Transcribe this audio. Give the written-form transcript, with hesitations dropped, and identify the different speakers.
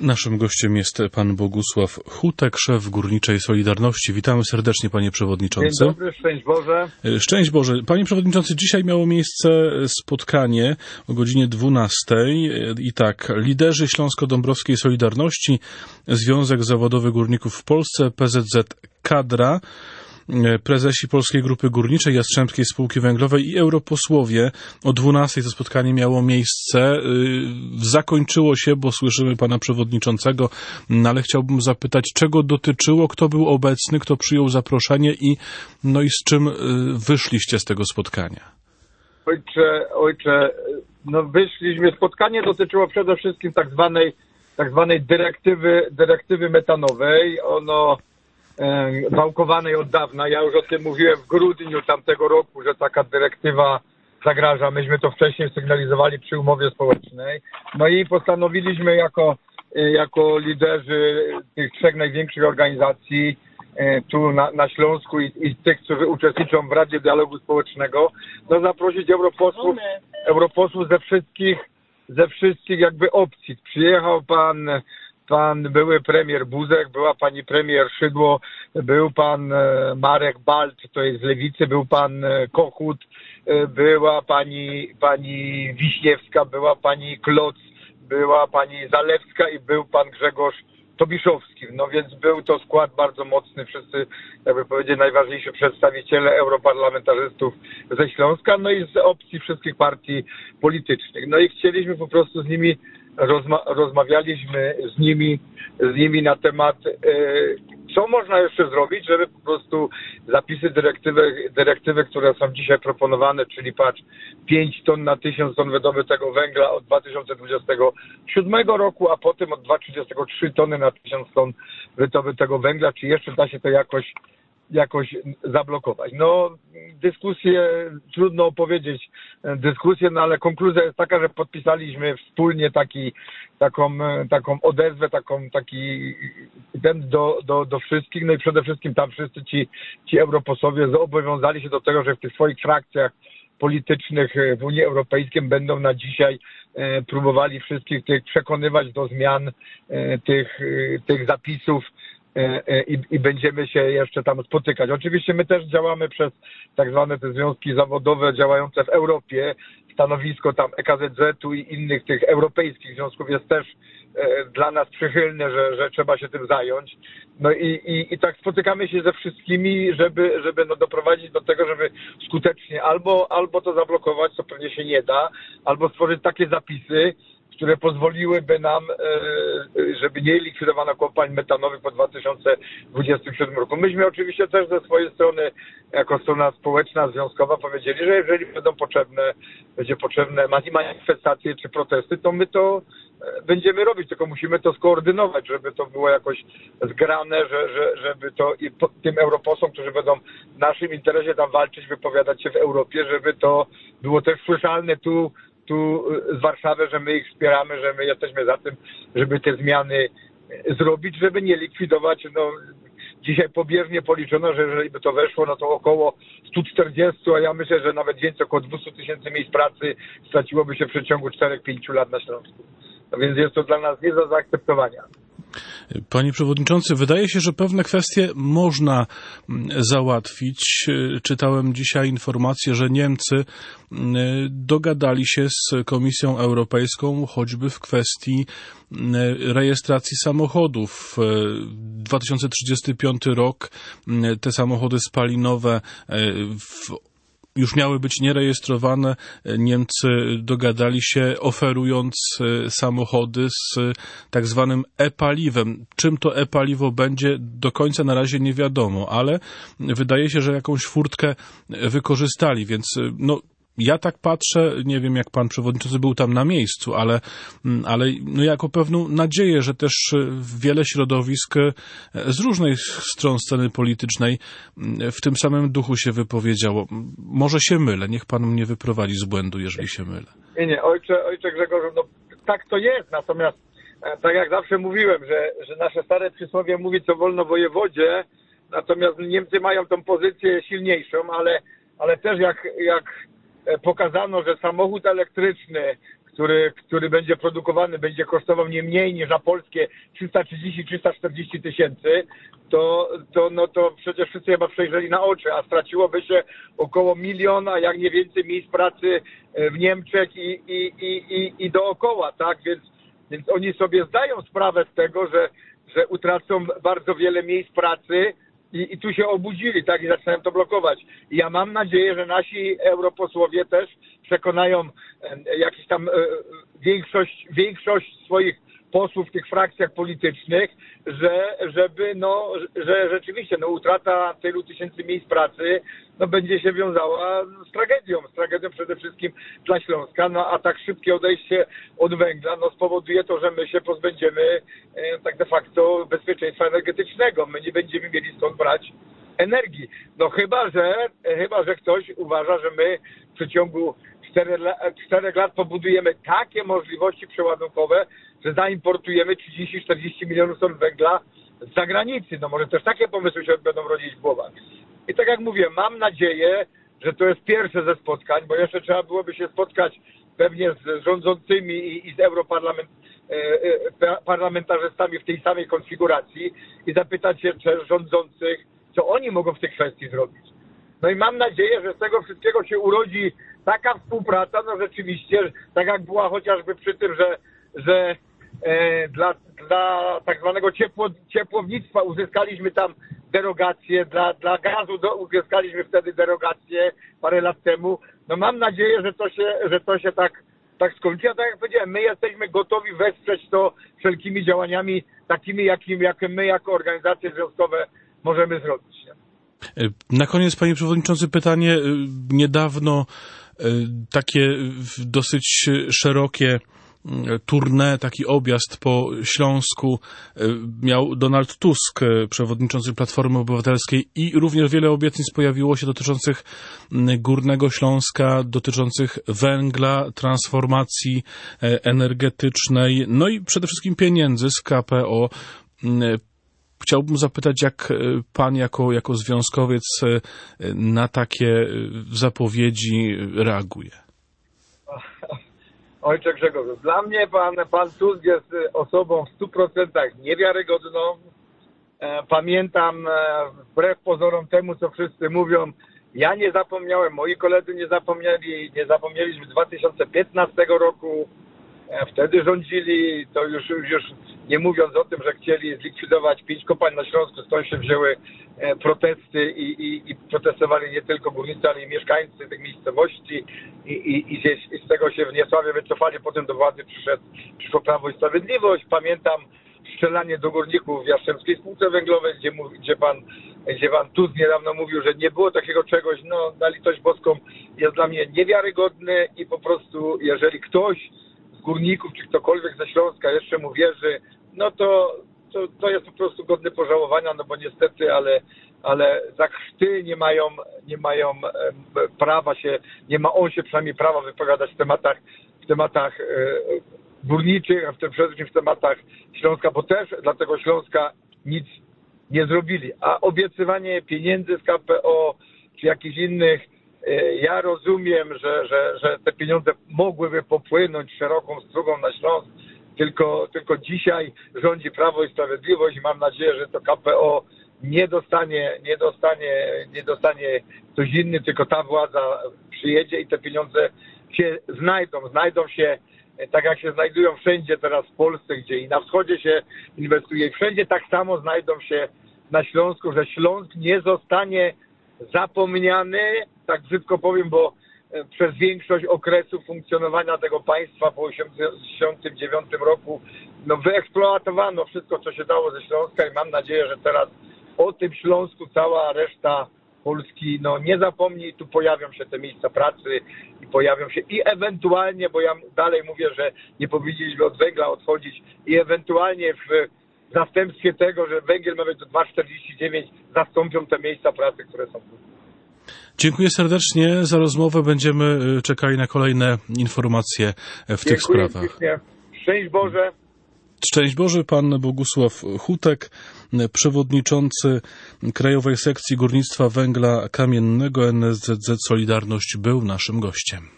Speaker 1: Naszym gościem jest pan Bogusław Hutek, szef Górniczej Solidarności. Witamy serdecznie, panie przewodniczący.
Speaker 2: Dzień dobry, szczęść Boże.
Speaker 1: Szczęść Boże. Panie przewodniczący, dzisiaj miało miejsce spotkanie o godzinie 12. I tak, liderzy Śląsko-Dąbrowskiej Solidarności, Związek Zawodowy Górników w Polsce, PZZ Kadra, prezesi Polskiej Grupy Górniczej, Jastrzębskiej Spółki Węglowej i europosłowie. O 12 to spotkanie miało miejsce. Zakończyło się, bo słyszymy pana przewodniczącego, ale chciałbym zapytać, czego dotyczyło, kto był obecny, kto przyjął zaproszenie i z czym wyszliście z tego spotkania?
Speaker 2: Ojcze, wyszliśmy. Spotkanie dotyczyło przede wszystkim tak zwanej dyrektywy metanowej. Ono wałkowanej od dawna. Ja już o tym mówiłem w grudniu tamtego roku, że taka dyrektywa zagraża. Myśmy to wcześniej sygnalizowali przy umowie społecznej. No i postanowiliśmy jako liderzy tych trzech największych organizacji tu na Śląsku i tych, którzy uczestniczą w Radzie Dialogu Społecznego, zaprosić europosłów ze wszystkich jakby opcji. Przyjechał pan były premier Buzek, była pani premier Szydło, był pan Marek Balt, to jest z Lewicy, był pan Kochut, była pani Wiśniewska, była pani Kloc, była pani Zalewska i był pan Grzegorz Tobiszowski. No więc był to skład bardzo mocny, wszyscy, jakby powiedzieć, najważniejsi przedstawiciele europarlamentarzystów ze Śląska, i z opcji wszystkich partii politycznych. No i chcieliśmy po prostu z nimi rozmawialiśmy z nimi na temat, co można jeszcze zrobić, żeby po prostu zapisy dyrektywy, które są dzisiaj proponowane, czyli 5 ton na 1000 ton wydobytego węgla od 2027 roku, a potem od 2030 3 tony na 1000 ton wydobytego węgla, czy jeszcze da się to jakoś zablokować. Dyskusję, trudno opowiedzieć dyskusję, ale konkluzja jest taka, że podpisaliśmy wspólnie taką odezwę, taki do wszystkich, i przede wszystkim tam wszyscy ci europosłowie zobowiązali się do tego, że w tych swoich frakcjach politycznych w Unii Europejskiej będą na dzisiaj próbowali wszystkich tych przekonywać do zmian tych zapisów, i będziemy się jeszcze tam spotykać. Oczywiście my też działamy przez tak zwane te związki zawodowe działające w Europie. Stanowisko tam EKZZ-u i innych tych europejskich związków jest też dla nas przychylne, że trzeba się tym zająć. I tak spotykamy się ze wszystkimi, żeby doprowadzić do tego, żeby skutecznie albo to zablokować, co pewnie się nie da, albo stworzyć takie zapisy, które pozwoliłyby nam, żeby nie likwidowano kopalń metanowych po 2027 roku. Myśmy oczywiście też ze swojej strony, jako strona społeczna, związkowa, powiedzieli, że jeżeli będzie potrzebne manifestacje czy protesty, to my to będziemy robić, tylko musimy to skoordynować, żeby to było jakoś zgrane, żeby to i tym europosłom, którzy będą w naszym interesie tam walczyć, wypowiadać się w Europie, żeby to było też słyszalne tu z Warszawy, że my ich wspieramy, że my jesteśmy za tym, żeby te zmiany zrobić, żeby nie likwidować. Dzisiaj pobieżnie policzono, że jeżeli by to weszło, to około 140, a ja myślę, że nawet więcej, około 200 000 miejsc pracy straciłoby się w przeciągu 4-5 lat na Śląsku. Więc jest to dla nas nie do zaakceptowania.
Speaker 1: Panie przewodniczący, wydaje się, że pewne kwestie można załatwić. Czytałem dzisiaj informację, że Niemcy dogadali się z Komisją Europejską choćby w kwestii rejestracji samochodów. 2035 rok te samochody spalinowe już miały być nierejestrowane. Niemcy dogadali się, oferując samochody z tak zwanym e-paliwem. Czym to e-paliwo będzie, do końca na razie nie wiadomo, ale wydaje się, że jakąś furtkę wykorzystali, więc ja tak patrzę, nie wiem jak pan przewodniczący był tam na miejscu, ale jako pewną nadzieję, że też wiele środowisk z różnych stron sceny politycznej w tym samym duchu się wypowiedziało. Może się mylę, niech pan mnie wyprowadzi z błędu, jeżeli się mylę.
Speaker 2: Nie, ojcze Grzegorzu, tak to jest, natomiast tak jak zawsze mówiłem, że nasze stare przysłowie mówi co wolno wojewodzie, natomiast Niemcy mają tą pozycję silniejszą, ale też jak pokazano, że samochód elektryczny, który będzie produkowany, będzie kosztował nie mniej niż na polskie 330-340 tysięcy, to przecież wszyscy chyba przejrzeli na oczy, a straciłoby się około 1 miliona, jak nie więcej, miejsc pracy w Niemczech i dookoła, tak? Więc oni sobie zdają sprawę z tego, że utracą bardzo wiele miejsc pracy i tu się obudzili, tak? I zaczynają to blokować. I ja mam nadzieję, że nasi europosłowie też przekonają jakiś tam większość swoich posłów w tych frakcjach politycznych, że rzeczywiście utrata tylu tysięcy miejsc pracy będzie się wiązała z tragedią przede wszystkim dla Śląska, a tak szybkie odejście od węgla spowoduje to, że my się pozbędziemy tak de facto bezpieczeństwa energetycznego. My nie będziemy mieli skąd brać energii. Chyba że ktoś uważa, że my w przeciągu 4 lat pobudujemy takie możliwości przeładunkowe, że zaimportujemy 30-40 milionów ton węgla z zagranicy. Może też takie pomysły się będą rodzić w głowach. I tak jak mówię, mam nadzieję, że to jest pierwsze ze spotkań, bo jeszcze trzeba byłoby się spotkać pewnie z rządzącymi i z europarlamentarzystami w tej samej konfiguracji i zapytać się rządzących, co oni mogą w tej kwestii zrobić. I mam nadzieję, że z tego wszystkiego się urodzi taka współpraca, rzeczywiście, tak jak była chociażby przy tym, że dla tak zwanego ciepłownictwa uzyskaliśmy tam derogację, dla gazu uzyskaliśmy wtedy derogację parę lat temu. Mam nadzieję, że to się tak skończy. A tak jak powiedziałem, my jesteśmy gotowi wesprzeć to wszelkimi działaniami takimi, jakie my jako organizacje związkowe możemy zrobić. Nie?
Speaker 1: Na koniec, panie przewodniczący, pytanie. Niedawno takie dosyć szerokie tournée, taki objazd po Śląsku miał Donald Tusk, przewodniczący Platformy Obywatelskiej, i również wiele obietnic pojawiło się dotyczących Górnego Śląska, dotyczących węgla, transformacji energetycznej, i przede wszystkim pieniędzy z KPO. Chciałbym zapytać, jak pan jako związkowiec na takie zapowiedzi reaguje?
Speaker 2: Ojcze Grzegorzu, dla mnie pan Tusk jest osobą w 100% niewiarygodną. Pamiętam, wbrew pozorom temu, co wszyscy mówią, ja nie zapomniałem, moi koledzy nie zapomnieliśmy 2015 roku. Wtedy rządzili, to już nie mówiąc o tym, że chcieli zlikwidować 5 kopalń na Śląsku, stąd się wzięły protesty i protestowali nie tylko górnicy, ale i mieszkańcy tych miejscowości i z tego się w Niesławie wycofali, potem do władzy przyszło Prawo i Sprawiedliwość. Pamiętam strzelanie do górników w Jastrzębskiej Spółce Węglowej, gdzie pan Tusk niedawno mówił, że nie było takiego czegoś. Na litość boską jest dla mnie niewiarygodny i po prostu, jeżeli ktoś z górników, czy ktokolwiek ze Śląska jeszcze mu wierzy, to jest po prostu godny pożałowania, bo niestety, ale za chrzty nie mają prawa się, nie ma on się przynajmniej prawa wypowiadać w tematach górniczych, a przede wszystkim w tematach Śląska, bo też dla tego Śląska nic nie zrobili. A obiecywanie pieniędzy z KPO, czy jakichś innych, ja rozumiem, że te pieniądze mogłyby popłynąć szeroką strugą na Śląsk, tylko dzisiaj rządzi Prawo i Sprawiedliwość i mam nadzieję, że to KPO nie dostanie ktoś inny, tylko ta władza przyjedzie i te pieniądze się znajdą się, tak jak się znajdują wszędzie teraz w Polsce, gdzie i na wschodzie się inwestuje, i wszędzie tak samo znajdą się na Śląsku, że Śląsk nie zostanie zapomniany, tak brzydko powiem, bo przez większość okresu funkcjonowania tego państwa po 1989 roku wyeksploatowano wszystko, co się dało ze Śląska i mam nadzieję, że teraz o tym Śląsku cała reszta Polski nie zapomni. Tu pojawią się te miejsca pracy i pojawią się i ewentualnie, bo ja dalej mówię, że nie powinniśmy od węgla odchodzić, i ewentualnie w zastępstwie tego, że węgiel ma być do 2,49, zastąpią te miejsca pracy, które są tu.
Speaker 1: Dziękuję serdecznie za rozmowę. Będziemy czekali na kolejne informacje w tych sprawach.
Speaker 2: Pięknie. Szczęść Boże.
Speaker 1: Szczęść Boże, pan Bogusław Hutek, przewodniczący Krajowej Sekcji Górnictwa Węgla Kamiennego NSZZ Solidarność, był naszym gościem.